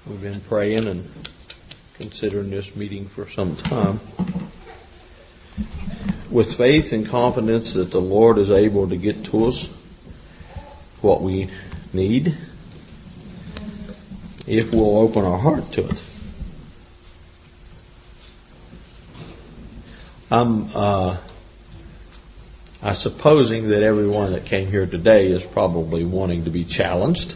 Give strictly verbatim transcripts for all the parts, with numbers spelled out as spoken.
We've been praying and considering this meeting for some time, with faith and confidence that the Lord is able to get to us what we need if we'll open our heart to it. I'm uh, I'm supposing that everyone that came here today is probably wanting to be challenged.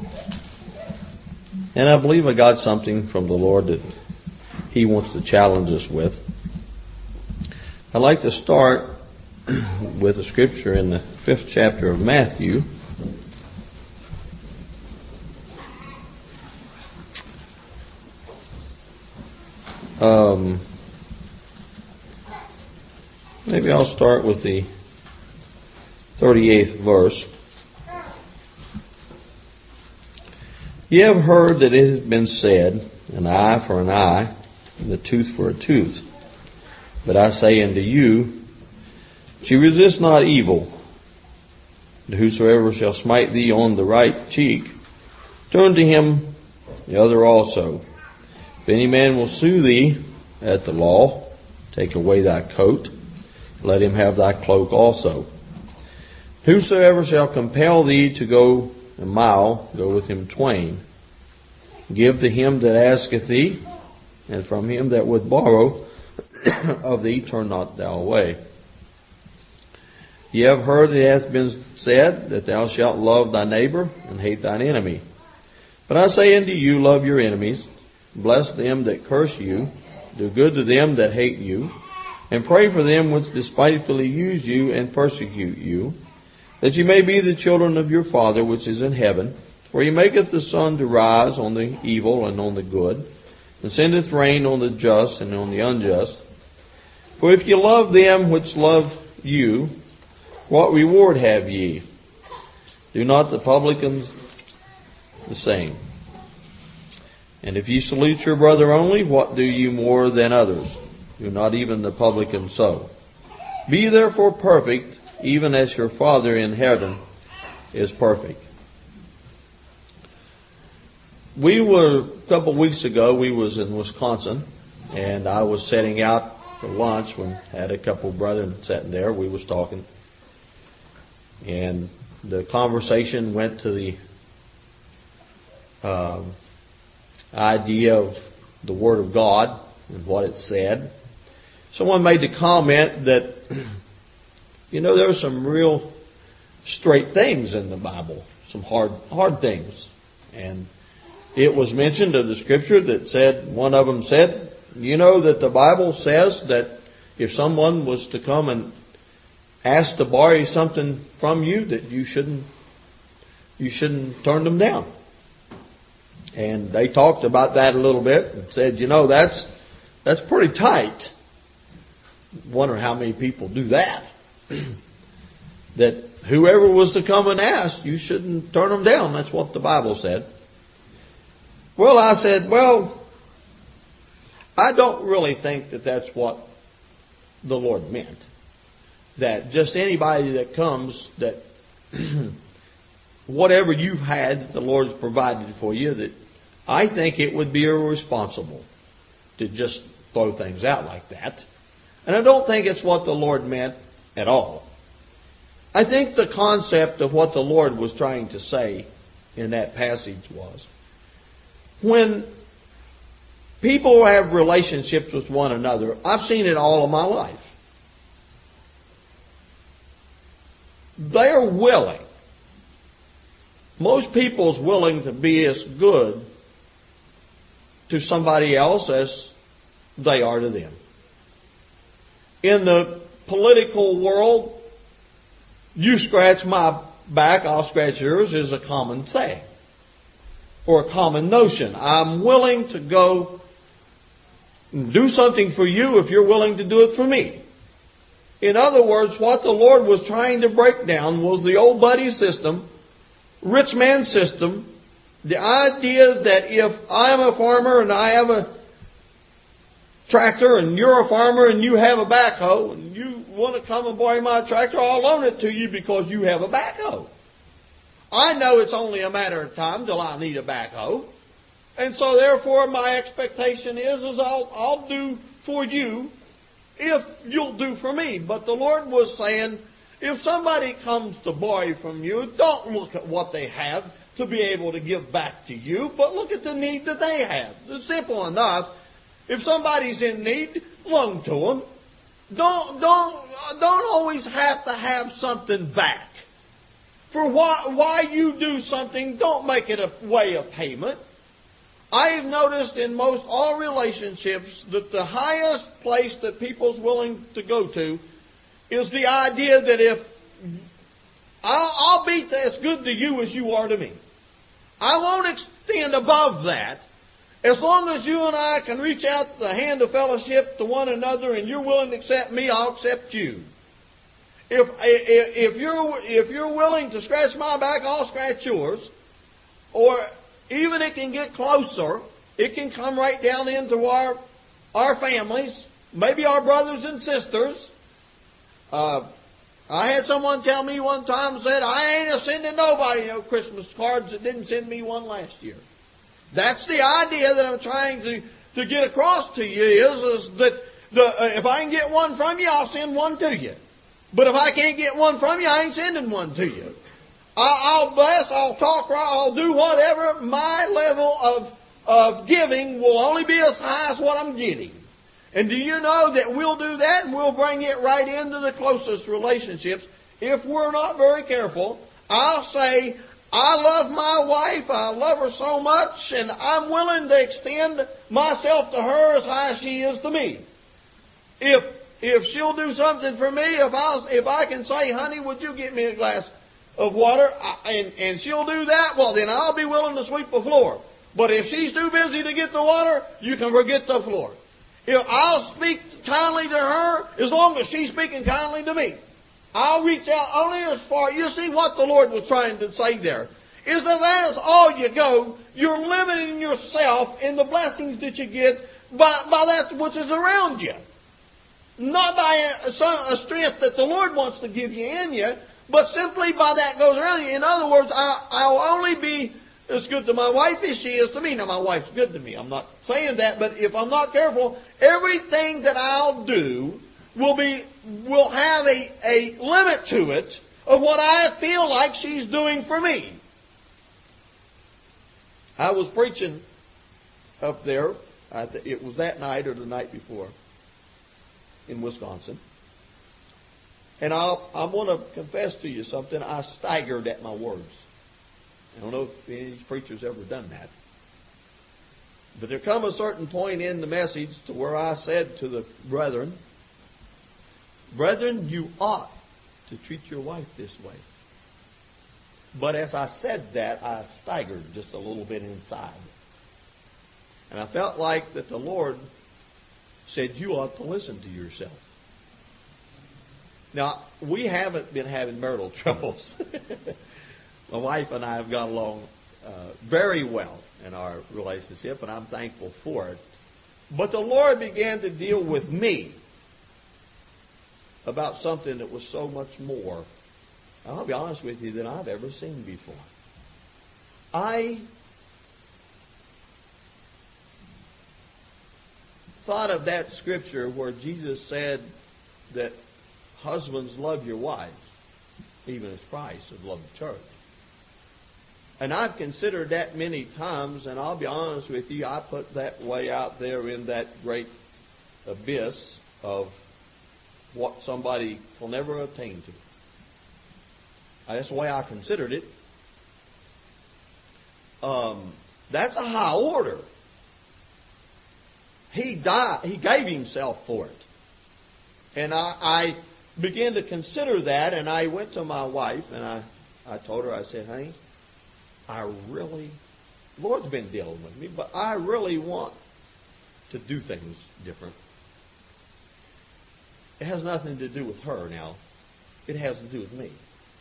And I believe I got something from the Lord that He wants to challenge us with. I'd like to start with a scripture in the fifth chapter of Matthew. Um, maybe I'll start with the thirty-eighth verse. Ye have heard that it has been said, an eye for an eye, and a tooth for a tooth. But I say unto you, that ye resist not evil. And whosoever shall smite thee on the right cheek, turn to him the other also. If any man will sue thee at the law, take away thy coat, let him have thy cloak also. Whosoever shall compel thee to go a mile, go with him twain. Give to him that asketh thee, and from him that would borrow of thee turn not thou away. Ye have heard it hath been said, that thou shalt love thy neighbor, and hate thine enemy. But I say unto you, love your enemies, bless them that curse you, do good to them that hate you, and pray for them which despitefully use you and persecute you, that ye may be the children of your Father which is in heaven. For He maketh the sun to rise on the evil and on the good, and sendeth rain on the just and on the unjust. For if ye love them which love you, what reward have ye? Do not the publicans the same? And if ye salute your brother only, what do ye more than others? Do not even the publicans so? Be therefore perfect, even as your Father in heaven is perfect. We were, a couple of weeks ago, we was in Wisconsin, and I was setting out for lunch when I had a couple of brethren sitting there. We was talking, and the conversation went to the uh, idea of the Word of God and what it said. Someone made the comment that, you know, there are some real straight things in the Bible, some hard, hard things. And it was mentioned of the scripture that said, one of them said, you know that the Bible says that if someone was to come and ask to borrow something from you, that you shouldn't, you shouldn't turn them down. And they talked about that a little bit and said, you know, that's, that's pretty tight. Wonder how many people do that. That whoever was to come and ask, you shouldn't turn them down. That's what the Bible said. Well, I said, well, I don't really think that that's what the Lord meant. That just anybody that comes, that whatever you've had that the Lord's provided for you, that I think it would be irresponsible to just throw things out like that. And I don't think it's what the Lord meant at all. I think the concept of what the Lord was trying to say in that passage was, when people have relationships with one another, I've seen it all of my life. They're willing. Most people's willing to be as good to somebody else as they are to them. In the political world, you scratch my back, I'll scratch yours is a common saying. Or a common notion. I'm willing to go and do something for you if you're willing to do it for me. In other words, what the Lord was trying to break down was the old buddy system, rich man system, the idea that if I'm a farmer and I have a tractor and you're a farmer and you have a backhoe and you want to come and borrow my tractor, I'll loan it to you because you have a backhoe. I know it's only a matter of time till I need a backhoe. And so therefore my expectation is, is I'll, I'll do for you if you'll do for me. But the Lord was saying, if somebody comes to borrow from you, don't look at what they have to be able to give back to you, but look at the need that they have. It's simple enough. If somebody's in need, loan to them. Don't, don't, don't always have to have something back. For why, why you do something, don't make it a way of payment. I've noticed in most all relationships that the highest place that people's willing to go to is the idea that if I'll, I'll be as good to you as you are to me. I won't extend above that. As long as you and I can reach out the hand of fellowship to one another and you're willing to accept me, I'll accept you. If, if, if, you're, if you're willing to scratch my back, I'll scratch yours. Or even it can get closer. It can come right down into our, our families, maybe our brothers and sisters. Uh, I had someone tell me one time, said, I ain't a sending nobody no Christmas cards that didn't send me one last year. That's the idea that I'm trying to, to get across to you is, is that the, uh, if I can get one from you, I'll send one to you. But if I can't get one from you, I ain't sending one to you. I'll, I'll bless, I'll talk right, I'll do whatever. My level of, of giving will only be as high as what I'm getting. And do you know that we'll do that and we'll bring it right into the closest relationships if we're not very careful? I'll say, I love my wife, I love her so much, and I'm willing to extend myself to her as high as she is to me. If if she'll do something for me, if I if I can say, honey, would you get me a glass of water, I, and, and she'll do that, well, then I'll be willing to sweep the floor. But if she's too busy to get the water, you can forget the floor. If I'll speak kindly to her as long as she's speaking kindly to me. I'll reach out only as far. You see what the Lord was trying to say there. Is that that is all you go. You're limiting yourself in the blessings that you get by, by that which is around you. Not by a, a strength that the Lord wants to give you in you, but simply by that goes around you. In other words, I, I'll only be as good to my wife as she is to me. Now, my wife's good to me. I'm not saying that, but if I'm not careful, everything that I'll do will be will have a, a limit to it of what I feel like she's doing for me. I was preaching up there. I th- it was that night or the night before in Wisconsin. And I'll, I want to confess to you something. I staggered at my words. I don't know if any of these preachers ever done that. But there come a certain point in the message to where I said to the brethren, Brethren, you ought to treat your wife this way. But as I said that, I staggered just a little bit inside. And I felt like that the Lord said, you ought to listen to yourself. Now, we haven't been having marital troubles. My wife and I have got along uh, very well in our relationship, and I'm thankful for it. But the Lord began to deal with me about something that was so much more, I'll be honest with you, than I've ever seen before. I thought of that scripture where Jesus said that husbands, love your wives, even as Christ has loved the church. And I've considered that many times, and I'll be honest with you, I put that way out there in that great abyss of what somebody will never attain to. That's the way I considered it. Um, that's a high order. He died. He gave himself for it. And I, I began to consider that, and I went to my wife, and I, I told her, I said, honey, I really, the Lord's been dealing with me, but I really want to do things different. It has nothing to do with her now. It has to do with me.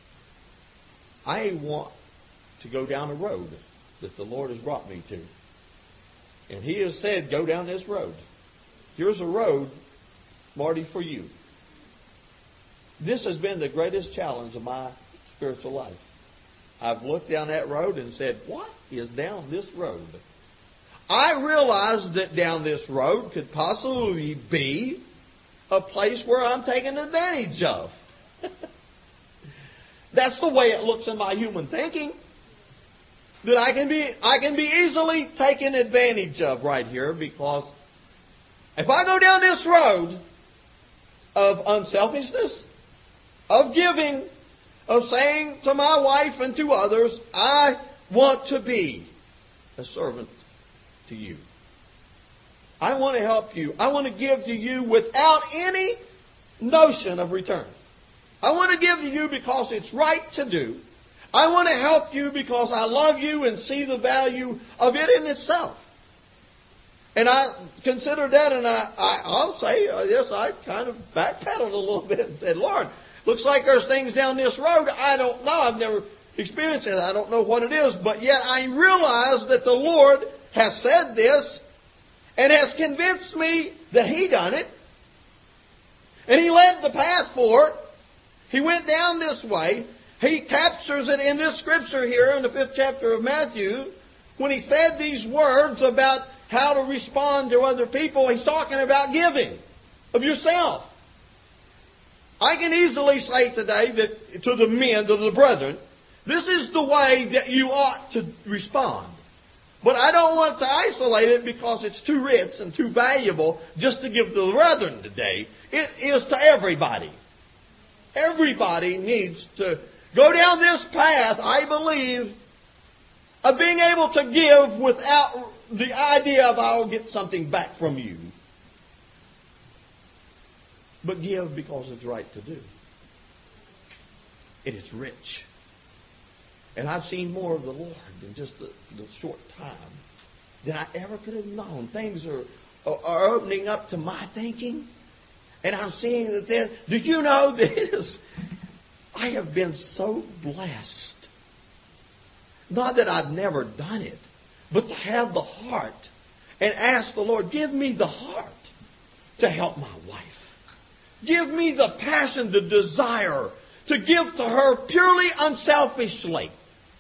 I want to go down a road that the Lord has brought me to. And He has said, go down this road. Here's a road, Marty, for you. This has been the greatest challenge of my spiritual life. I've looked down that road and said, what is down this road? I realized that down this road could possibly be a place where I'm taken advantage of. That's the way it looks in my human thinking. That I can be I can be easily taken advantage of right here, because if I go down this road of unselfishness, of giving, of saying to my wife and to others, I want to be a servant to you. I want to help you. I want to give to you without any notion of return. I want to give to you because it's right to do. I want to help you because I love you and see the value of it in itself. And I considered that, and I, I, I'll say, uh, yes, I kind of backpedaled a little bit and said, Lord, looks like there's things down this road I don't know. I've never experienced it. I don't know what it is. But yet I realize that the Lord has said this and has convinced me that He done it. And He led the path for it. He went down this way. He captures it in this scripture here in the fifth chapter of Matthew when He said these words about how to respond to other people. He's talking about giving of yourself. I can easily say today that to the men, to the brethren, this is the way that you ought to respond. But I don't want to isolate it because it's too rich and too valuable just to give to the brethren today. It is to everybody. Everybody needs to go down this path, I believe, of being able to give without the idea of I'll get something back from you. But give because it's right to do. It is rich. And I've seen more of the Lord in just the, the short time than I ever could have known. Things are, are opening up to my thinking. And I'm seeing that there, did you know this? I have been so blessed. Not that I've never done it, but to have the heart and ask the Lord, give me the heart to help my wife. Give me the passion, the desire to give to her purely unselfishly.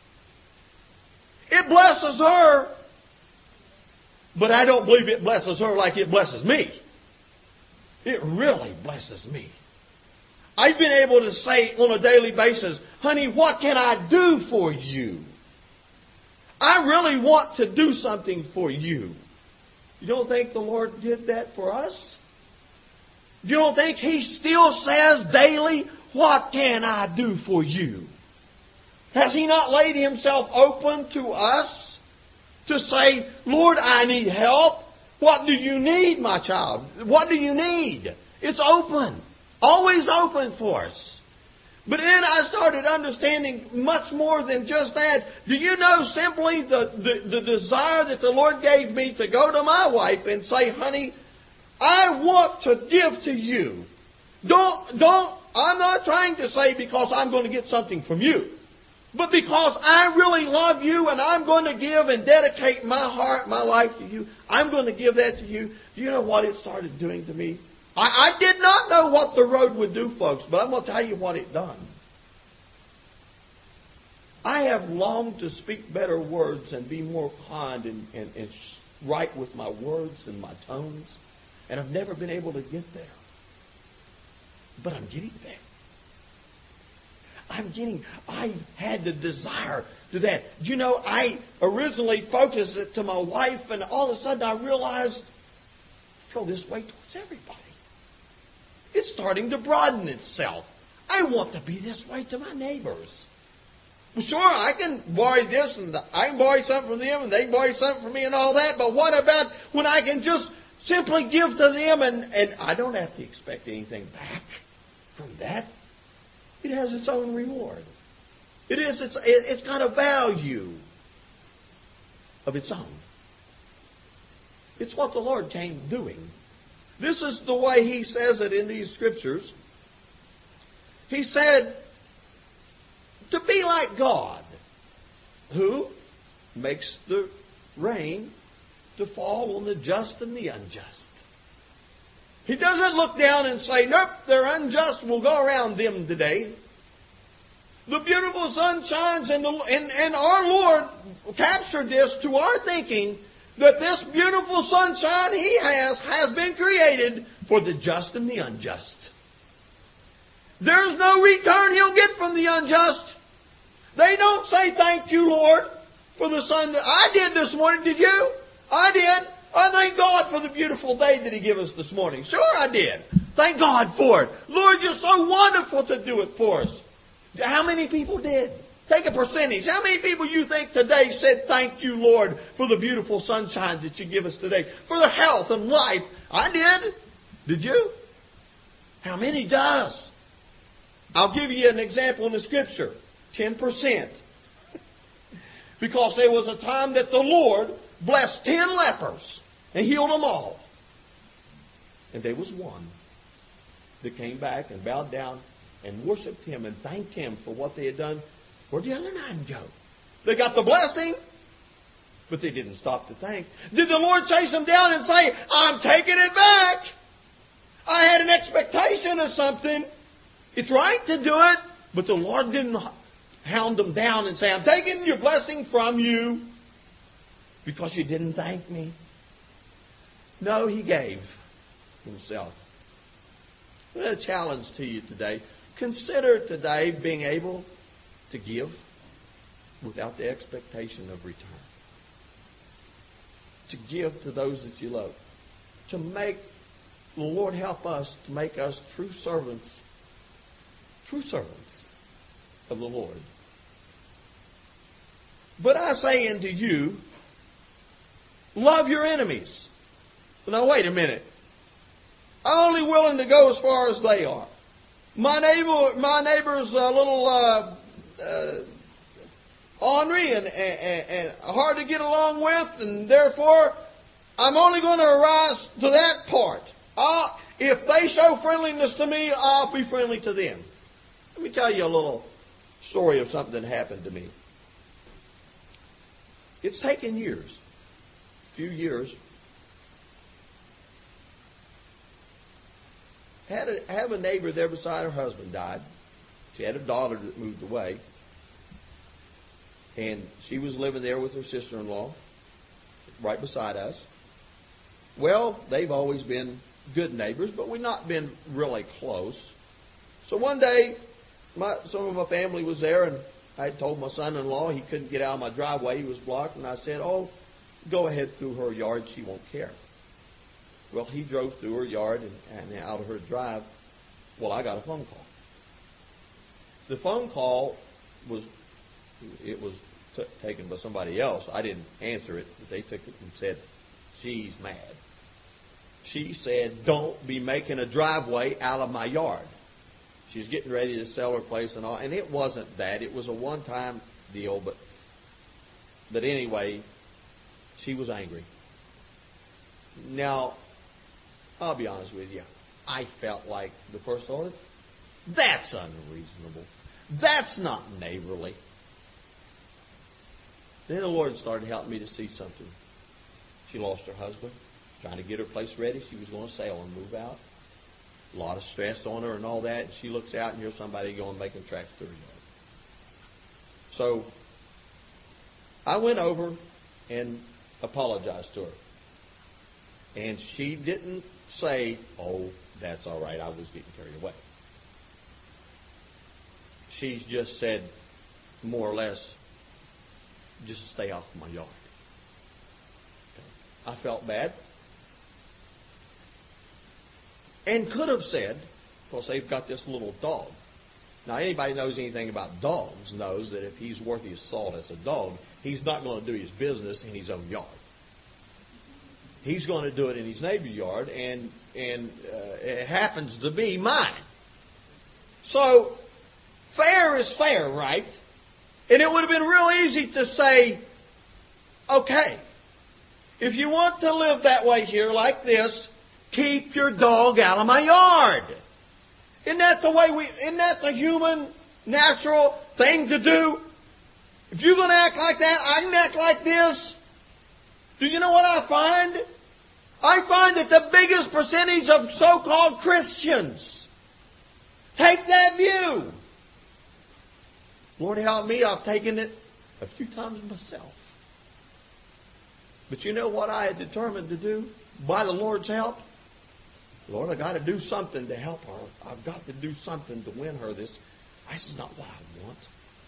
It blesses her, but I don't believe it blesses her like it blesses me. It really blesses me. I've been able to say on a daily basis, honey, what can I do for you? I really want to do something for you. You don't think the Lord did that for us? You don't think He still says daily, what can I do for you? Has He not laid Himself open to us to say, Lord, I need help? What do you need, my child? What do you need? It's open. Always open for us. But then I started understanding much more than just that. Do you know simply the, the, the desire that the Lord gave me to go to my wife and say, honey, I want to give to you. Don't, don't, I'm not trying to say because I'm going to get something from you. But because I really love you and I'm going to give and dedicate my heart, my life to you, I'm going to give that to you. Do you know what it started doing to me? I, I did not know what the road would do, folks, but I'm going to tell you what it done. I have longed to speak better words and be more kind and, and, and right with my words and my tones. And I've never been able to get there. But I'm getting there. I'm getting, I had the desire to that. You know, I originally focused it to my wife, and all of a sudden I realized I feel this way towards everybody. It's starting to broaden itself. I want to be this way to my neighbors. Well, sure, I can borrow this, and I can borrow something from them, and they can borrow something from me and all that, but what about when I can just simply give to them, and, and I don't have to expect anything back from that? It has its own reward. It is. It's. It's got a value of its own. It's what the Lord came doing. This is the way He says it in these scriptures. He said to be like God, who makes the rain to fall on the just and the unjust. He doesn't look down and say, nope, they're unjust, we'll go around them today. The beautiful sun shines, and, the, and, and our Lord captured this to our thinking that this beautiful sunshine He has has been created for the just and the unjust. There's no return He'll get from the unjust. They don't say, thank you, Lord, for the sun that I did this morning. Did you? I did. I thank God for the beautiful day that He gave us this morning. Sure I did. Thank God for it. Lord, You're so wonderful to do it for us. How many people did? Take a percentage. How many people you think today said, thank you, Lord, for the beautiful sunshine that You give us today? For the health and life. I did. Did you? How many does? I'll give you an example in the Scripture. Ten percent. Because there was a time that the Lord blessed ten lepers and healed them all. And there was one that came back and bowed down and worshipped Him and thanked Him for what they had done. Where'd the other nine go? They got the blessing, but they didn't stop to thank. Did the Lord chase them down and say, I'm taking it back? I had an expectation of something. It's right to do it, but the Lord didn't hound them down and say, I'm taking your blessing from you because you didn't thank me. No, He gave Himself. A challenge to you today. Consider today being able to give without the expectation of return. To give to those that you love. To make, the Lord help us to make us true servants. True servants of the Lord. But I say unto you, love your enemies. Now wait a minute. I'm only willing to go as far as they are. My neighbor, my neighbor's a little uh, uh, ornery and, and, and hard to get along with, and therefore I'm only going to arise to that part. I'll, if they show friendliness to me, I'll be friendly to them. Let me tell you a little story of something that happened to me. It's taken years, a few years. Had a, have a neighbor there beside her husband died. She had a daughter that moved away. And she was living there with her sister-in-law, right beside us. Well, they've always been good neighbors, but we've not been really close. So one day, my, some of my family was there, and I had told my son-in-law he couldn't get out of my driveway. He was blocked. And I said, oh, go ahead through her yard. She won't care. Well, he drove through her yard and, and out of her drive. Well, I got a phone call. The phone call was, it was t- taken by somebody else. I didn't answer it, but they took it and said, she's mad. She said, don't be making a driveway out of my yard. She's getting ready to sell her place and all. And it wasn't that. It was a one-time deal. But, but anyway, she was angry. Now, I'll be honest with you. I felt like the first order, that's unreasonable. That's not neighborly. Then the Lord started helping me to see something. She lost her husband, trying to get her place ready. She was going to sell and move out. A lot of stress on her and all that. And she looks out and here's somebody going making tracks through her yard. So I went over and apologized to her. And she didn't say, oh, that's all right, I was getting carried away. She just said, more or less, just stay off my yard. Okay. I felt bad. And could have said, because they've got this little dog. Now, anybody knows anything about dogs knows that if he's worth his salt as a dog, he's not going to do his business in his own yard. He's going to do it in his neighbor's yard, and and uh, it happens to be mine. So, fair is fair, right? And it would have been real easy to say, okay, if you want to live that way here like this, keep your dog out of my yard. Isn't that the way we, isn't that the human, natural thing to do? If you're going to act like that, I can act like this. Do you know what I find? I find that the biggest percentage of so-called Christians take that view. Lord help me, I've taken it a few times myself. But you know what I had determined to do? By the Lord's help? Lord, I've got to do something to help her. I've got to do something to win her this. This is not what I want.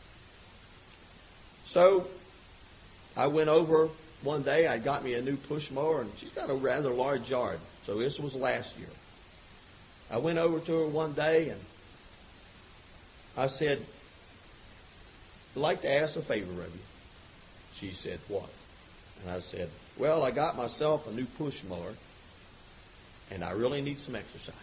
So I went over one day. I got me a new push mower, and she's got a rather large yard. So this was last year. I went over to her one day, and I said, I'd like to ask a favor of you. She said, what? And I said, well, I got myself a new push mower, and I really need some exercise.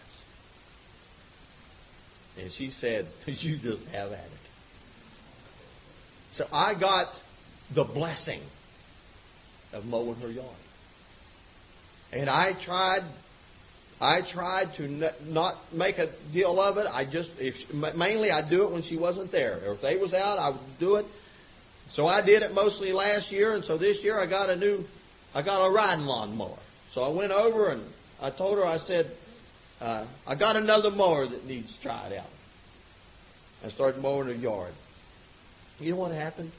And she said, you just have at it. So I got the blessing of mowing her yard. And I tried, I tried to not make a deal of it. I just, if, mainly I'd do it when she wasn't there. Or if they was out, I would do it. So I did it mostly last year, and so this year I got a new, I got a riding lawn mower. So I went over and I told her, I said, uh, I got another mower that needs tried out. I started mowing her yard. You know what happened?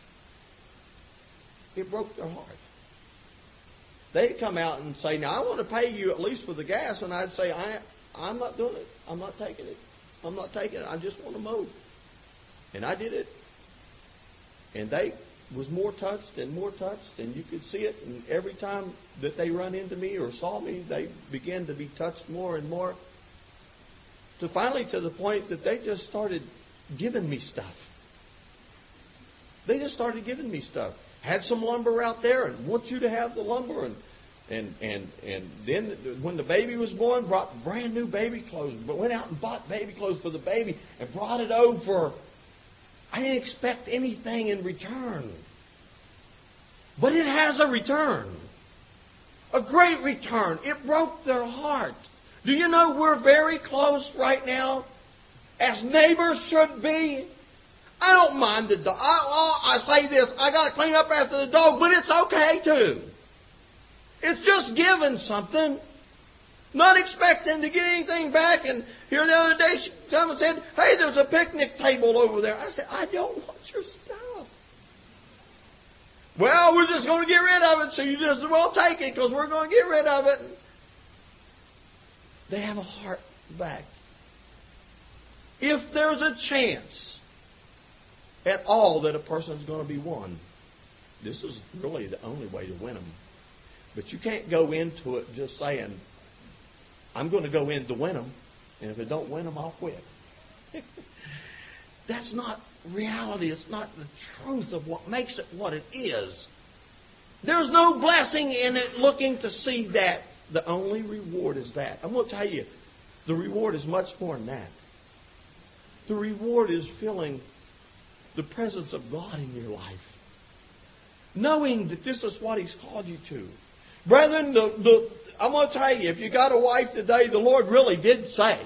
It broke their heart. They'd come out and say, now I want to pay you at least for the gas, and I'd say, I, I'm not doing it. I'm not taking it. I'm not taking it. I just want to mow. And I did it. And they was more touched and more touched, and you could see it. And every time that they run into me or saw me, they began to be touched more and more. To finally to the point that they just started giving me stuff. They just started giving me stuff. Had some lumber out there and want you to have the lumber. And and and, and then when the baby was born, brought brand new baby clothes. But went out and bought baby clothes for the baby and brought it over. I didn't expect anything in return. But it has a return. A great return. It broke their heart. Do you know we're very close right now? As neighbors should be. I don't mind the dog. I, I, I say this, I got to clean up after the dog, but it's okay too. It's just giving something. Not expecting to get anything back. And here the other day, someone said, hey, there's a picnic table over there. I said, I don't want your stuff. Well, we're just going to get rid of it, so you just well take it because we're going to get rid of it. They have a heart back. If there's a chance at all that a person's going to be won, this is really the only way to win them. But you can't go into it just saying, I'm going to go in to win them, and if I don't win them, I'll quit. That's not reality. It's not the truth of what makes it what it is. There's no blessing in it looking to see that. The only reward is that. I'm going to tell you, the reward is much more than that. The reward is feeling the presence of God in your life. Knowing that this is what He's called you to. Brethren, the, the, I'm going to tell you, if you got a wife today, the Lord really did say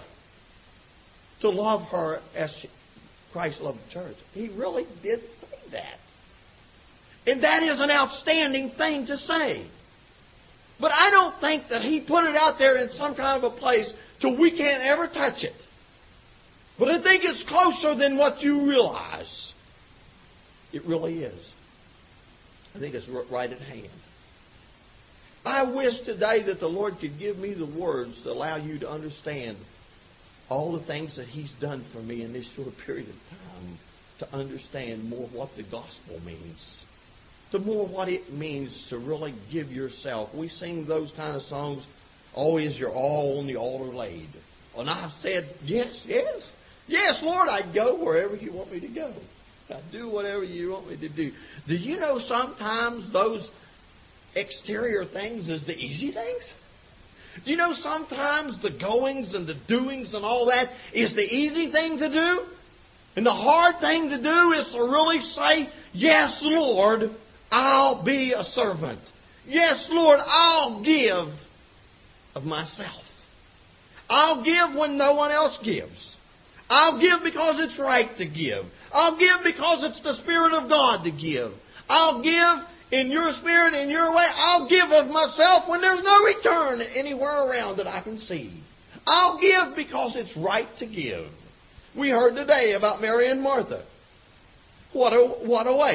to love her as Christ loved the church. He really did say that. And that is an outstanding thing to say. But I don't think that He put it out there in some kind of a place till we can't ever touch it. But I think it's closer than what you realize. It really is. I think it's right at hand. I wish today that the Lord could give me the words to allow you to understand all the things that He's done for me in this short period of time, to understand more what the gospel means, to more what it means to really give yourself. We sing those kind of songs, always your all on the altar laid. And I've said, yes, yes, yes, Lord, I'd go wherever You want me to go. I'd do whatever You want me to do. Do you know sometimes those exterior things is the easy things? Do you know sometimes the goings and the doings and all that is the easy thing to do? And the hard thing to do is to really say, yes, Lord, I'll be a servant. Yes, Lord, I'll give of myself. I'll give when no one else gives. I'll give because it's right to give. I'll give because it's the Spirit of God to give. I'll give in Your Spirit, in Your way. I'll give of myself when there's no return anywhere around that I can see. I'll give because it's right to give. We heard today about Mary and Martha. What a, what a way.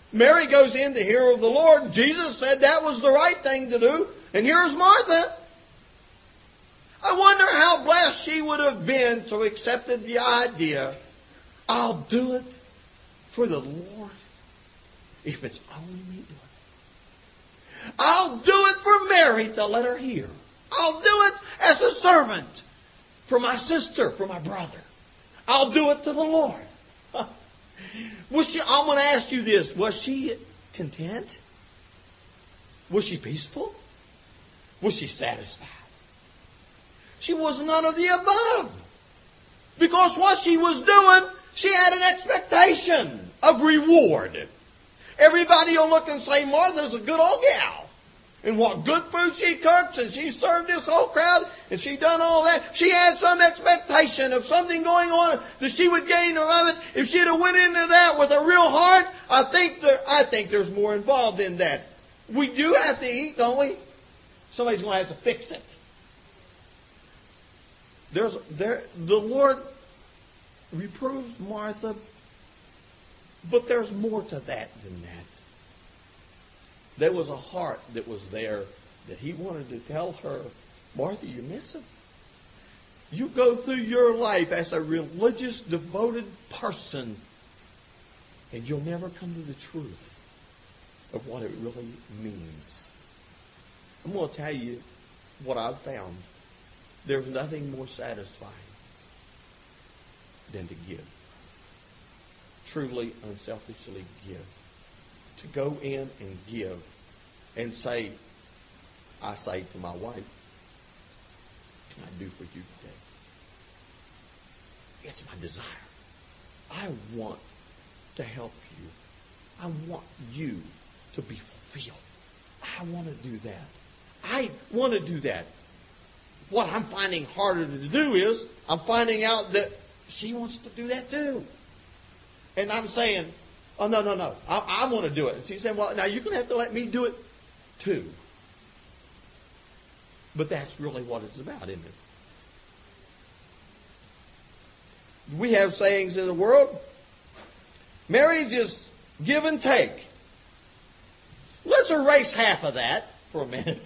Mary goes in to hear of the Lord. Jesus said that was the right thing to do. And here's Martha. I wonder how blessed she would have been to have accepted the idea, I'll do it for the Lord if it's only me doing it. I'll do it for Mary to let her hear. I'll do it as a servant for my sister, for my brother. I'll do it to the Lord. Was she, I'm going to ask you this. Was she content? Was she peaceful? Was she satisfied? She was none of the above. Because what she was doing, she had an expectation of reward. Everybody will look and say, Martha's a good old gal. And what good food she cooks, and she served this whole crowd, and she done all that. She had some expectation of something going on that she would gain from it. If she'd have went into that with a real heart, I think there, I think there's more involved in that. We do have to eat, don't we? Somebody's going to have to fix it. There's there the Lord reproves Martha, but there's more to that than that. There was a heart that was there that He wanted to tell her, Martha, you're missing. You go through your life as a religious, devoted person, and you'll never come to the truth of what it really means. I'm going to tell you what I've found. There's nothing more satisfying than to give. Truly, unselfishly give. To go in and give and say, I say to my wife, can I do for you today? It's my desire. I want to help you. I want you to be fulfilled. I want to do that. I want to do that. What I'm finding harder to do is I'm finding out that she wants to do that too. And I'm saying, oh, no, no, no. I, I want to do it. And she's saying, well, now you're going to have to let me do it too. But that's really what it's about, isn't it? We have sayings in the world. Marriage is give and take. Let's erase half of that for a minute.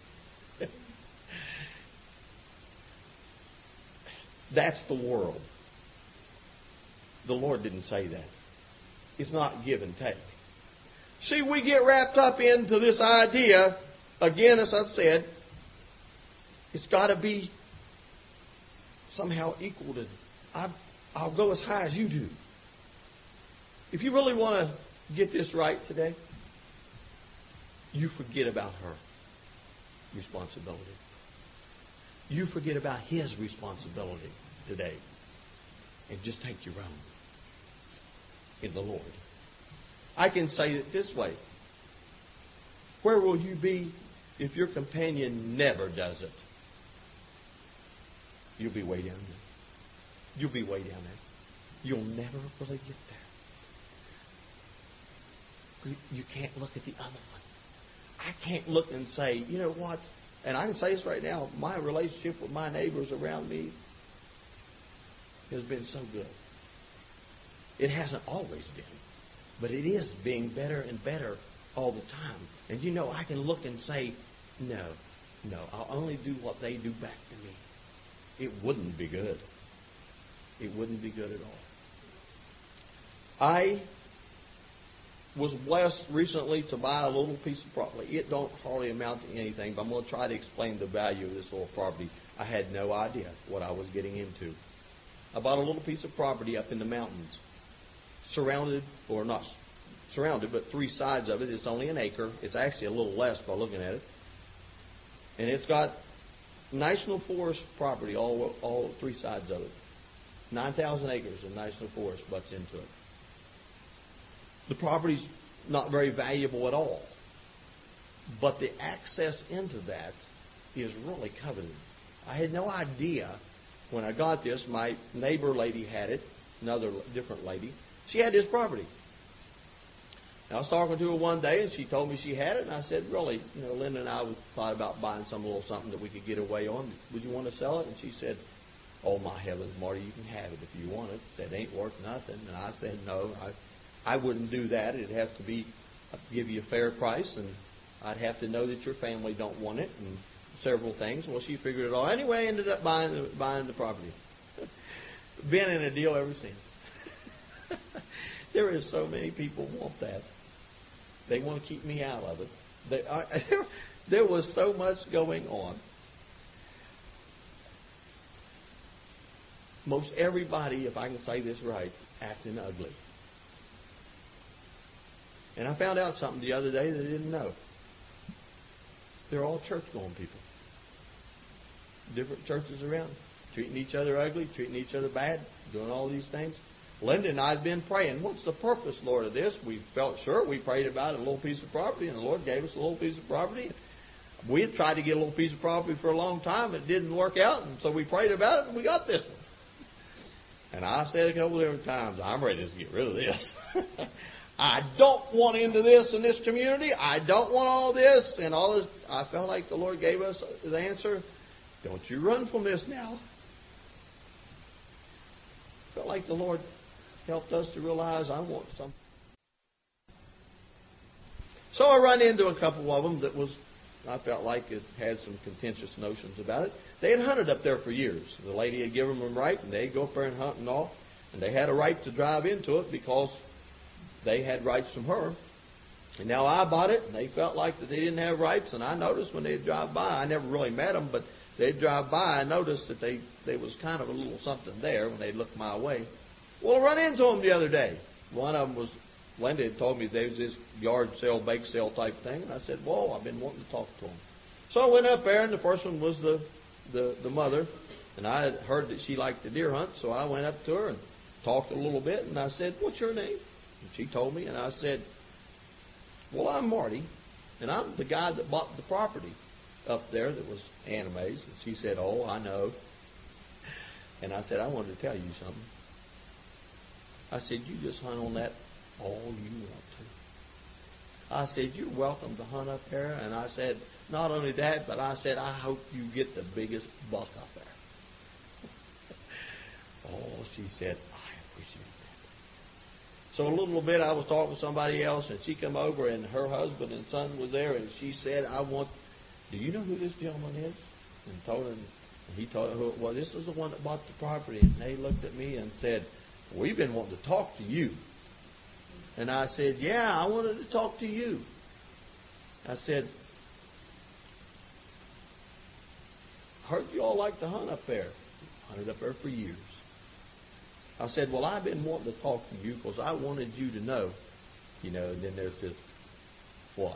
That's the world. The Lord didn't say that. It's not give and take. See, we get wrapped up into this idea, again, as I've said, it's got to be somehow equal to, I, I'll go as high as you do. If you really want to get this right today, you forget about her responsibility. You forget about his responsibility today and just take your own in the Lord. I can say it this way. Where will you be if your companion never does it? You'll be way down there. You'll be way down there. You'll never really get there. You can't look at the other one. I can't look and say, you know what? And I can say this right now. My relationship with my neighbors around me has been so good. It hasn't always been. But it is being better and better all the time. And you know, I can look and say, no, no, I'll only do what they do back to me. It wouldn't be good. It wouldn't be good at all. I was blessed recently to buy a little piece of property. It don't hardly amount to anything, but I'm going to try to explain the value of this little property. I had no idea what I was getting into. I bought a little piece of property up in the mountains, surrounded, or not surrounded, but three sides of it. It's only an acre. It's actually a little less by looking at it. And it's got National Forest property, all, all three sides of it. nine thousand acres of National Forest butts into it. The property's not very valuable at all. But the access into that is really coveted. I had no idea when I got this. My neighbor lady had it, another different lady. She had this property. And I was talking to her one day, and she told me she had it. And I said, really, you know, Linda and I thought about buying some little something that we could get away on. Would you want to sell it? And she said, oh, my heavens, Marty, you can have it if you want it. It ain't worth nothing. And I said, no, I I wouldn't do that. It'd have to be, I'd give you a fair price, and I'd have to know that your family don't want it, and several things. Well, she figured it all. Anyway, ended up buying the, buying the property. Been in a deal ever since. There is so many people want that. They want to keep me out of it. They, I, there, there was so much going on. Most everybody, if I can say this right, acting ugly. And I found out something the other day that I didn't know. They're all church-going people. Different churches around. Treating each other ugly, treating each other bad, doing all these things. Linda and I had been praying, what's the purpose, Lord, of this? We felt sure. We prayed about a little piece of property, and the Lord gave us a little piece of property. We had tried to get a little piece of property for a long time. It didn't work out, and so we prayed about it, and we got this one. And I said a couple of different times, I'm ready to get rid of this. I don't want into this in this community. I don't want all this and all this. I felt like the Lord gave us the answer. Don't you run from this now. I felt like the Lord helped us to realize I want something. So I run into a couple of them that was, I felt like it had some contentious notions about it. They had hunted up there for years. The lady had given them a right, and they'd go up there and hunt and all. And they had a right to drive into it because they had rights from her. And now I bought it, and they felt like that they didn't have rights. And I noticed when they'd drive by, I never really met them, but they'd drive by, I noticed that they there was kind of a little something there when they'd look my way. Well, I run into them the other day. One of them was, Linda had told me there was this yard sale, bake sale type thing. And I said, whoa, I've been wanting to talk to them. So I went up there, and the first one was the, the, the mother. And I had heard that she liked the deer hunt, so I went up to her and talked a little bit. And I said, what's your name? And she told me, and I said, well, I'm Marty, and I'm the guy that bought the property up there that was Animes. And she said, oh, I know. And I said, I wanted to tell you something. I said, you just hunt on that all you want to. I said, you're welcome to hunt up there. And I said, not only that, but I said, I hope you get the biggest buck up there. Oh, she said, I appreciate that. So a little bit, I was talking to somebody else, and she come over, and her husband and son was there, and she said, I want, do you know who this gentleman is? And told him, and he told her who it was. This is the one that bought the property. And they looked at me and said, we've been wanting to talk to you. And I said, yeah, I wanted to talk to you. I said, heard you all like to hunt up there. Hunted up there for years. I said, well, I've been wanting to talk to you because I wanted you to know. You know, and then there's this, what?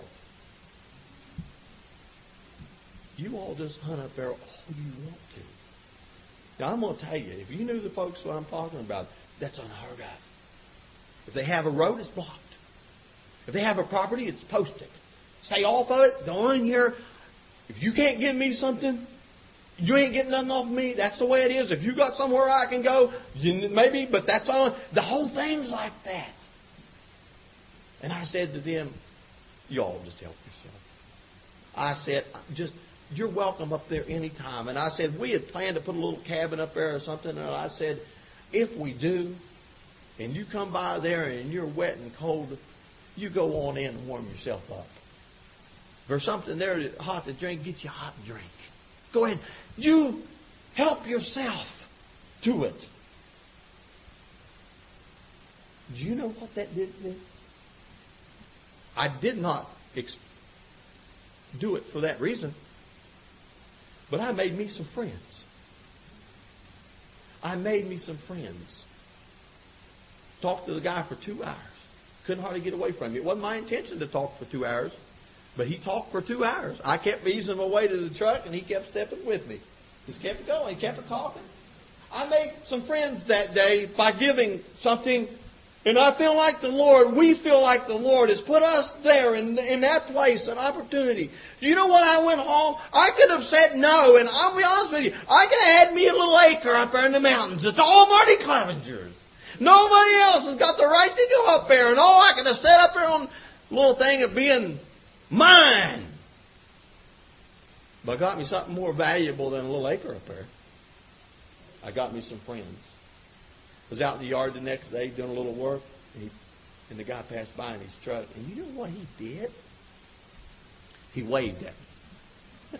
You all just hunt up there all you want to. Now, I'm going to tell you, if you knew the folks what I'm talking about, that's unheard of. If they have a road, it's blocked. If they have a property, it's posted. Stay off of it. Don't in here. If you can't give me something, you ain't getting nothing off of me. That's the way it is. If you got somewhere I can go, you, maybe, but that's all. The whole thing's like that. And I said to them, y'all just help yourself. I said, just, you're welcome up there anytime. And I said, we had planned to put a little cabin up there or something. And I said, if we do, and you come by there and you're wet and cold, you go on in and warm yourself up. If there's something there hot to drink, get you a hot drink. Go ahead. You help yourself to it. Do you know what that did to me? I did not ex- do it for that reason. But I made me some friends. I made me some friends. Talked to the guy for two hours. Couldn't hardly get away from him. It wasn't my intention to talk for two hours. But he talked for two hours. I kept easing my way to the truck, and he kept stepping with me. Just kept it going. He kept it talking. I made some friends that day by giving something. And I feel like the Lord, we feel like the Lord has put us there in, in that place, an opportunity. Do you know when I went home? I could have said no, and I'll be honest with you. I could have had me a little acre up there in the mountains. It's all Marty Clevenger's. Nobody else has got the right to go up there. And all I could have set up there on a little thing of being mine. But I got me something more valuable than a little acre up there. I got me some friends. I was out in the yard the next day doing a little work. And, he, And the guy passed by in his truck. And you know what he did? He waved at me.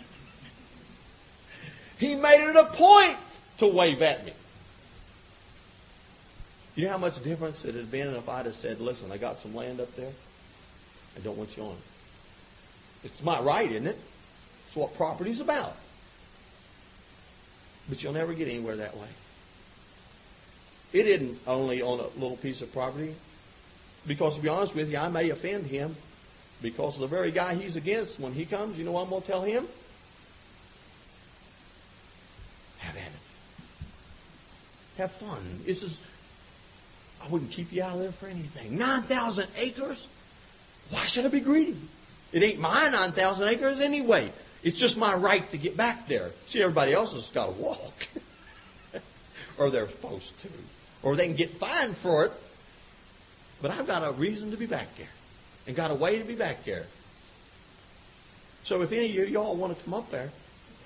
He made it a point to wave at me. You know how much difference it would have been if I'd have said, listen, I got some land up there. I don't want you on it. It's my right, isn't it? It's what property's about. But you'll never get anywhere that way. It isn't only on a little piece of property. Because to be honest with you, I may offend him. Because the very guy he's against, when he comes, you know what I'm going to tell him? Have at it. Have fun. This is... I wouldn't keep you out of there for anything. nine thousand acres? Why should I be greedy? It ain't my nine thousand acres anyway. It's just my right to get back there. See, everybody else has got to walk. Or they're supposed to. Or they can get fined for it. But I've got a reason to be back there. And got a way to be back there. So if any of you, y'all want to come up there,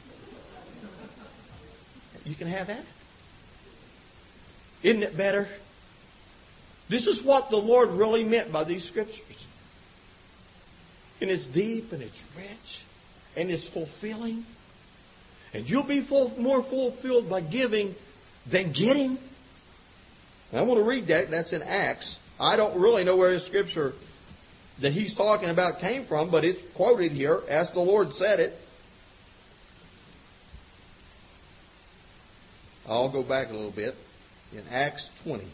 you can have at it. Isn't it better? This is what the Lord really meant by these scriptures. And it's deep and it's rich and it's fulfilling. And you'll be full, more fulfilled by giving than getting. And I want to read that. That's in Acts. I don't really know where the scripture that he's talking about came from, but it's quoted here as the Lord said it. I'll go back a little bit. In Acts twenty.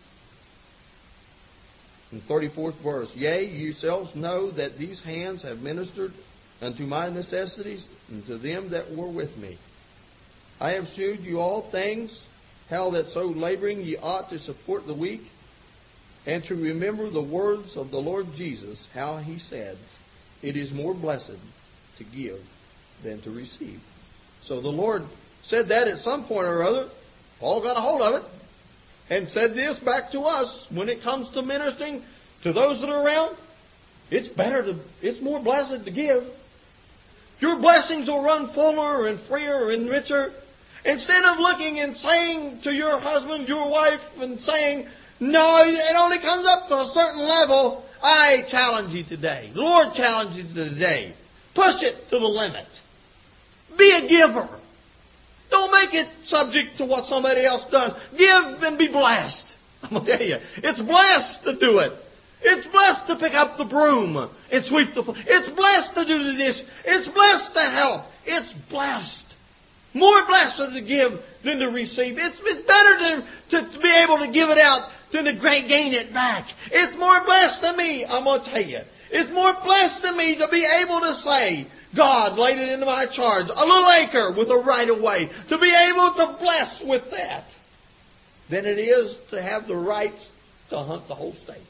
In the thirty-fourth verse, yea, ye yourselves know that these hands have ministered unto my necessities and to them that were with me. I have shewed you all things, how that so laboring ye ought to support the weak, and to remember the words of the Lord Jesus, how he said, it is more blessed to give than to receive. So the Lord said that at some point or other. Paul got a hold of it. And said this back to us when it comes to ministering to those that are around. It's better to, it's more blessed to give. Your blessings will run fuller and freer and richer. Instead of looking and saying to your husband, your wife, and saying, no, it only comes up to a certain level. I challenge you today. The Lord challenges you today. Push it to the limit. Be a giver. Don't make it subject to what somebody else does. Give and be blessed. I'm going to tell you, it's blessed to do it. It's blessed to pick up the broom and sweep the floor. It's blessed to do the dish. It's blessed to help. It's blessed. More blessed to give than to receive. It's, it's better to, to, to be able to give it out than to gain it back. It's more blessed to me, I'm going to tell you. It's more blessed to me to be able to say, God laid it into my charge, a little acre with a right of way, to be able to bless with that, than it is to have the right to hunt the whole state.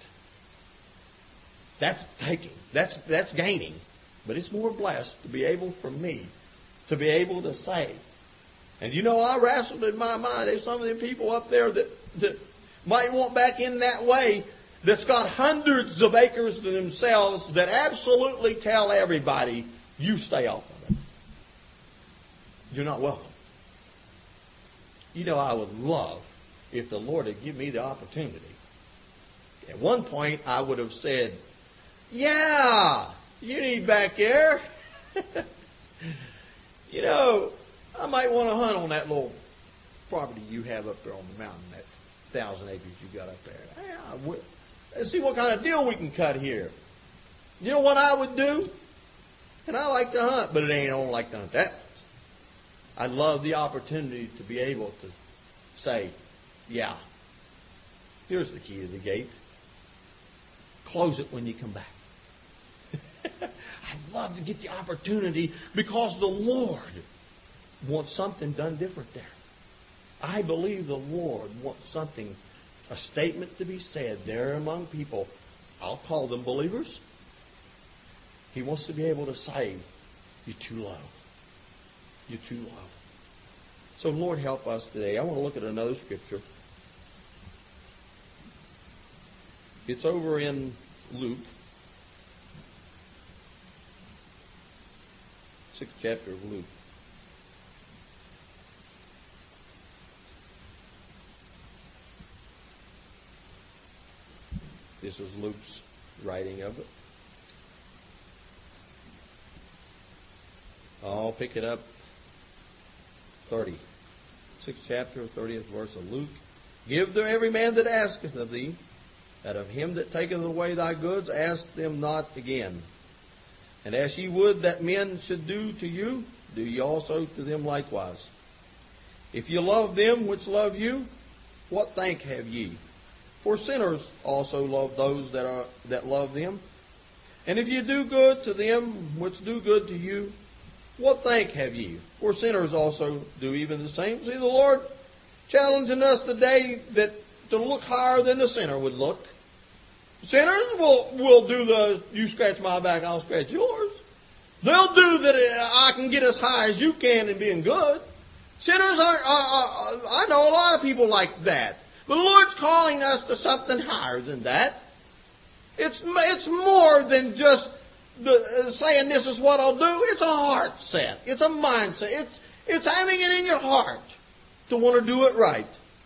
That's taking. That's that's gaining. But it's more blessed to be able for me to be able to say. And you know, I wrestled in my mind. There's some of the people up there that, that might want back in that way, that's got hundreds of acres to themselves, that absolutely tell everybody, you stay off of it. You're not welcome. You know, I would love if the Lord had given me the opportunity. At one point, I would have said, yeah, you need back there. You know, I might want to hunt on that little property you have up there on the mountain, that thousand acres you got up there. Yeah, let's see what kind of deal we can cut here. You know what I would do? And I like to hunt, but it ain't on like to hunt that. I love the opportunity to be able to say, yeah, here's the key to the gate. Close it when you come back. I'd love to get the opportunity because the Lord wants something done different there. I believe the Lord wants something, a statement to be said there among people. I'll call them believers. He wants to be able to say, you're too low. You're too low. So Lord, help us today. I want to look at another scripture. It's over in Luke. Sixth chapter of Luke. This is Luke's writing of it. I'll pick it up. thirty. Sixth chapter, thirtieth verse of Luke. Give to every man that asketh of thee, that of him that taketh away thy goods, ask them not again. And as ye would that men should do to you, do ye also to them likewise. If ye love them which love you, what thank have ye? For sinners also love those that are that love them. And if ye do good to them which do good to you, what thank have ye? For sinners also do even the same. See, the Lord challenging us today that to look higher than the sinner would look. Sinners will, will do the, you scratch my back, I'll scratch yours. They'll do that I can get as high as you can in being good. Sinners aren't, uh, uh, I know a lot of people like that. But the Lord's calling us to something higher than that. It's, it's more than just the, uh, saying this is what I'll do. It's a heart set. It's a mindset. It's, it's having it in your heart to want to do it right.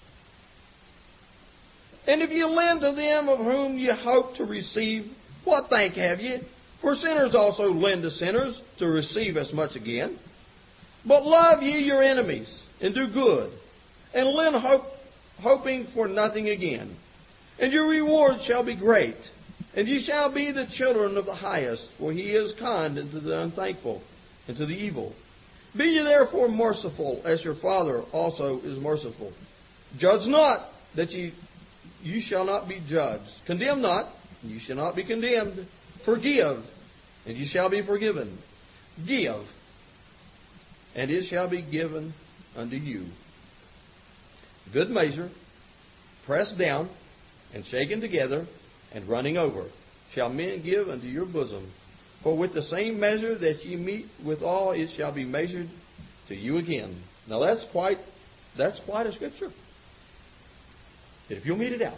And if you lend to them of whom you hope to receive, what thank have ye? For sinners also lend to sinners to receive as much again. But love ye your enemies, and do good, and lend hope, hoping for nothing again. And your reward shall be great, and ye shall be the children of the highest, for he is kind unto the unthankful, and to the evil. Be ye therefore merciful, as your Father also is merciful. Judge not, that ye, you shall not be judged. Condemn not, and you shall not be condemned. Forgive, and ye shall be forgiven. Give, and it shall be given unto you. Good measure, pressed down, and shaken together, and running over, shall men give unto your bosom. For with the same measure that ye meet withal, it shall be measured to you again. Now that's quite, that's quite a scripture. That if you'll meet it out,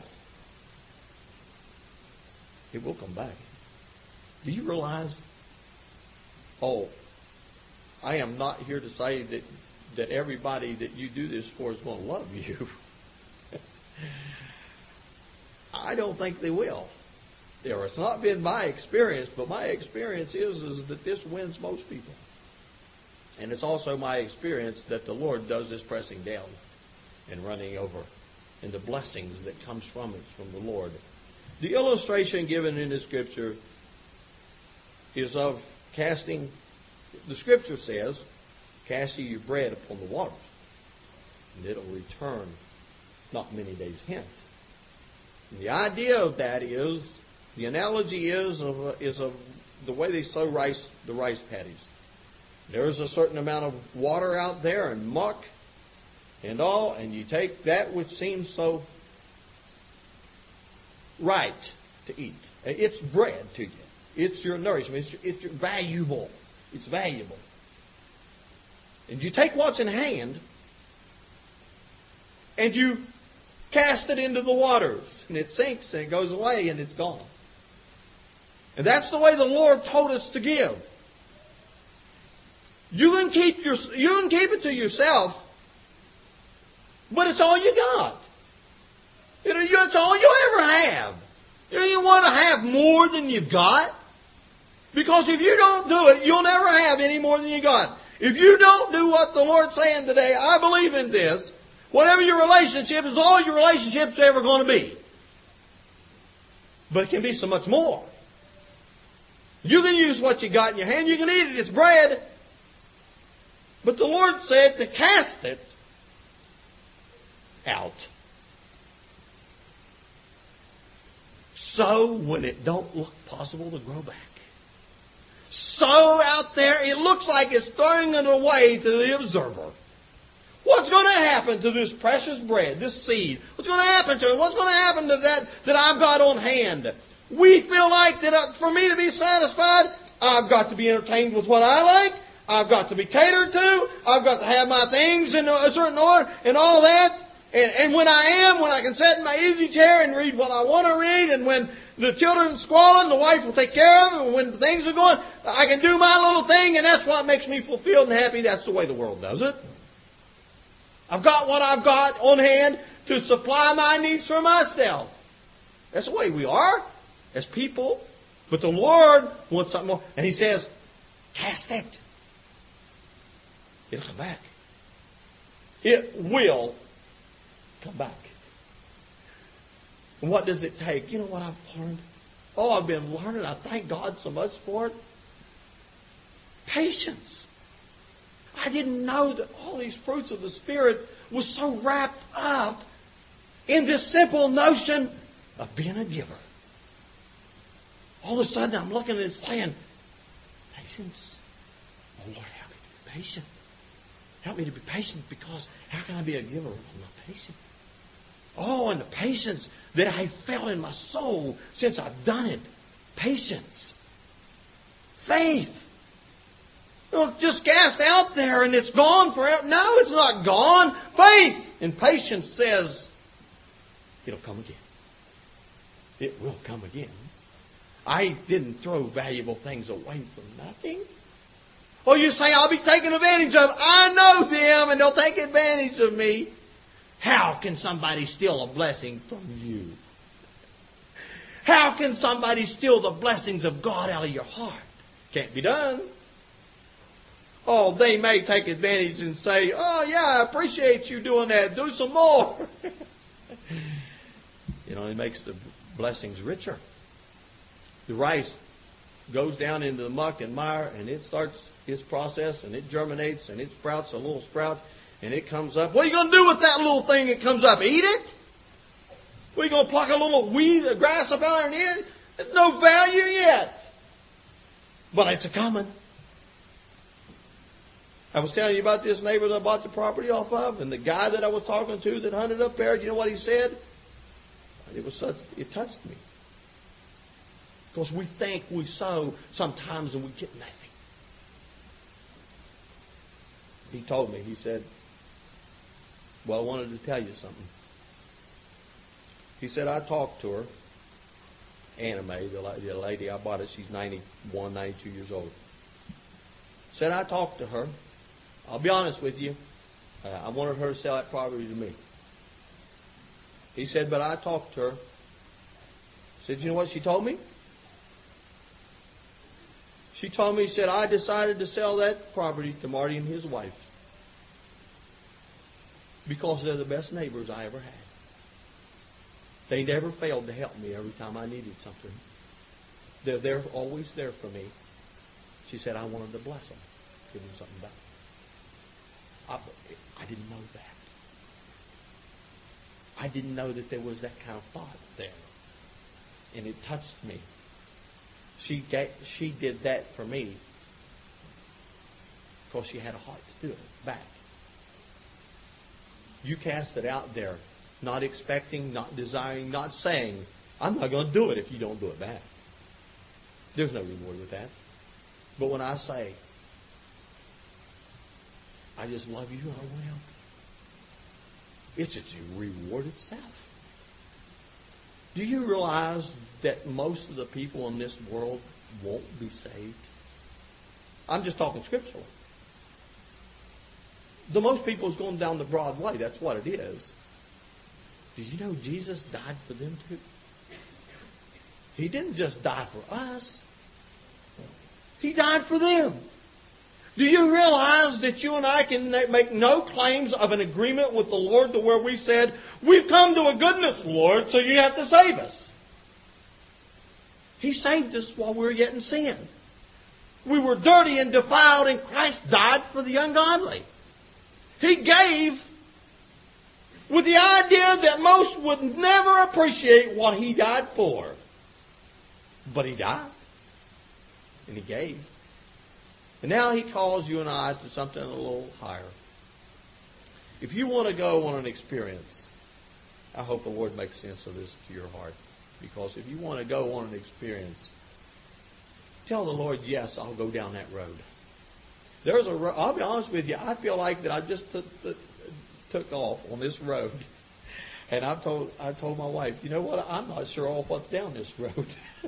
it will come back. Do you realize? Oh, I am not here to say that, that everybody that you do this for is going to love you. I don't think they will. There, it's not been my experience, but my experience is, is that this wins most people. And it's also my experience that the Lord does this pressing down and running over, and the blessings that comes from it from the Lord. The illustration given in the Scripture is of casting. The Scripture says, cast ye your bread upon the waters, and it'll return not many days hence. And the idea of that is, the analogy is of, is of the way they sow rice, the rice paddies. There's a certain amount of water out there and muck and all, and you take that which seems so right to eat. It's bread to you. It's your nourishment. It's, it's your valuable. It's valuable. And you take what's in hand and you cast it into the waters, and it sinks and it goes away and it's gone. And that's the way the Lord told us to give. You can keep your, you can keep it to yourself, but it's all you got. You know, it's all you ever have. You know, you want to have more than you've got, because if you don't do it, you'll never have any more than you got. If you don't do what the Lord's saying today, I believe in this, whatever your relationship is, all your relationships are ever going to be. But it can be so much more. You can use what you got in your hand. You can eat it. It's bread. But the Lord said to cast it out. So when it don't look possible to grow back. So out there, it looks like it's throwing it away to the observer. What's going to happen to this precious bread, this seed? What's going to happen to it? What's going to happen to that that I've got on hand? We feel like that for me to be satisfied, I've got to be entertained with what I like. I've got to be catered to. I've got to have my things in a certain order and all that. And, and when I am, when I can sit in my easy chair and read what I want to read, and when the children are squalling, the wife will take care of them, and when things are going, I can do my little thing, and that's what makes me fulfilled and happy. That's the way the world does it. I've got what I've got on hand to supply my needs for myself. That's the way we are. as people. But the Lord wants something more. And He says, cast it. It'll come back. It will come back. And what does it take? You know what I've learned? Oh, I've been learning. I thank God so much for it. Patience. I didn't know that all these fruits of the Spirit was so wrapped up in this simple notion of being a giver. All of a sudden I'm looking at it saying, patience. Oh Lord, help me to be patient. Help me to be patient, because how can I be a giver if I'm not patient? Oh, and the patience that I felt in my soul since I've done it. Patience. Faith. Don't just cast out there and it's gone forever. No, it's not gone. Faith and patience says it'll come again. It will come again. I didn't throw valuable things away for nothing. Oh, you say I'll be taken advantage of. I know them and they'll take advantage of me. How can somebody steal a blessing from you? How can somebody steal the blessings of God out of your heart? Can't be done. Oh, they may take advantage and say, oh, yeah, I appreciate you doing that. Do some more. You know, it makes the blessings richer. The rice goes down into the muck and mire, and it starts its process, and it germinates, and it sprouts a little sprout, and it comes up. What are you going to do with that little thing that comes up? Eat it? What, are you going to pluck a little weed, a grass up out there and eat it? There's no value yet. But it's a coming. I was telling you about this neighbor that I bought the property off of, and the guy that I was talking to that hunted up there, you know what he said? It was such, it touched me. Because we think we sow sometimes and we get nothing. He told me, he said, well, I wanted to tell you something. He said, I talked to her, Anna Mae, the lady I bought it, she's ninety-one, ninety-two years old. Said, I talked to her. I'll be honest with you. Uh, I wanted her to sell that property to me. He said, but I talked to her. Said, you know what she told me? She told me, she said, I decided to sell that property to Marty and his wife because they're the best neighbors I ever had. They never failed to help me every time I needed something. They're there, always there for me. She said, I wanted to bless them, give them something back. I, I didn't know that. I didn't know that there was that kind of thought there. And it touched me. She gave, she did that for me because she had a heart to do it back. You cast it out there, not expecting, not desiring, not saying, I'm not going to do it if you don't do it back. There's no reward with that. But when I say, I just love you, I want to help you, it's just a reward itself. Do you realize that most of the people in this world won't be saved? I'm just talking scripturally. The most people is going down the broad way. That's what it is. Do you know Jesus died for them too? He didn't just die for us. He died for them. Do you realize that you and I can make no claims of an agreement with the Lord to where we said, we've come to a goodness, Lord, so you have to save us? He saved us while we were yet in sin. We were dirty and defiled, and Christ died for the ungodly. He gave with the idea that most would never appreciate what He died for. But He died. And He gave. And now He calls you and I to something a little higher. If you want to go on an experience, I hope the Lord makes sense of this to your heart. Because if you want to go on an experience, tell the Lord, yes, I'll go down that road. There's a road, I'll be honest with you, I feel like that I just took, took, took off on this road. And I've told, I told my wife, you know what, I'm not sure all what's down this road.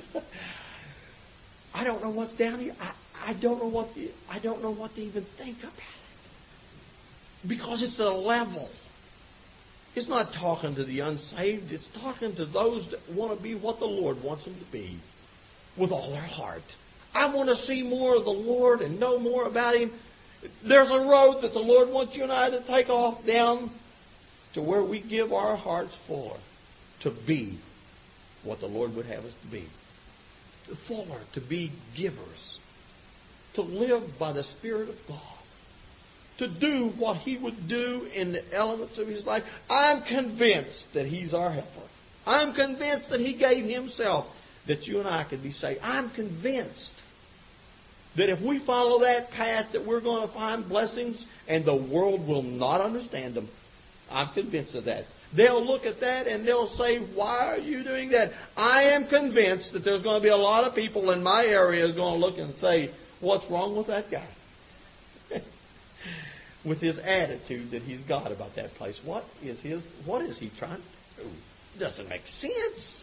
I don't know what's down here. I, I don't know what the, I don't know what to even think about it. Because it's a level It's not talking to the unsaved. It's talking to those that want to be what the Lord wants them to be with all their heart. I want to see more of the Lord and know more about Him. There's a road that the Lord wants you and I to take off down to where we give our hearts for to be what the Lord would have us to be. For to be givers. To live by the Spirit of God. To do what He would do in the elements of His life. I'm convinced that He's our helper. I'm convinced that He gave Himself that you and I could be saved. I'm convinced that if we follow that path that we're going to find blessings and the world will not understand them. I'm convinced of that. They'll look at that and they'll say, why are you doing that? I am convinced that there's going to be a lot of people in my area who's going to look and say, what's wrong with that guy? With his attitude that he's got about that place. What is his? What is he trying to do? Doesn't make sense.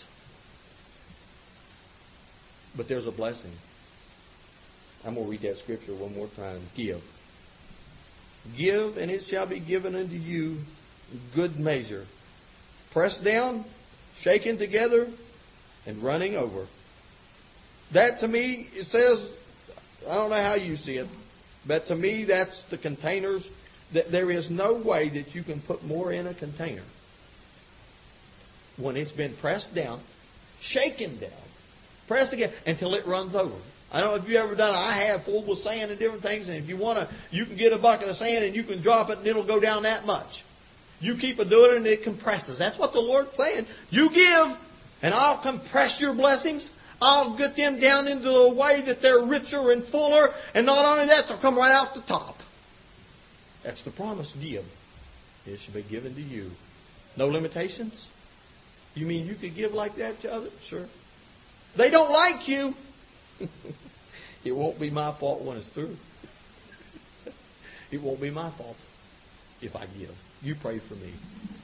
But there's a blessing. I'm going to read that scripture one more time. Give. Give, and it shall be given unto you good measure. Pressed down, shaken together, and running over. That to me, it says, I don't know how you see it, but to me that's the containers. That there is no way that you can put more in a container when it's been pressed down, shaken down, pressed again until it runs over. I don't know if you've ever done it. I have, full with sand and different things. And if you want to, you can get a bucket of sand and you can drop it and it'll go down that much. You keep it doing it and it compresses. That's what the Lord's saying. You give and I'll compress your blessings. I'll get them down into a way that they're richer and fuller. And not only that, they'll come right out the top. That's the promise. Give. It shall be given to you. No limitations? You mean you could give like that to others? Sure. They don't like you. It won't be my fault when it's through. It won't be my fault if I give. You pray for me.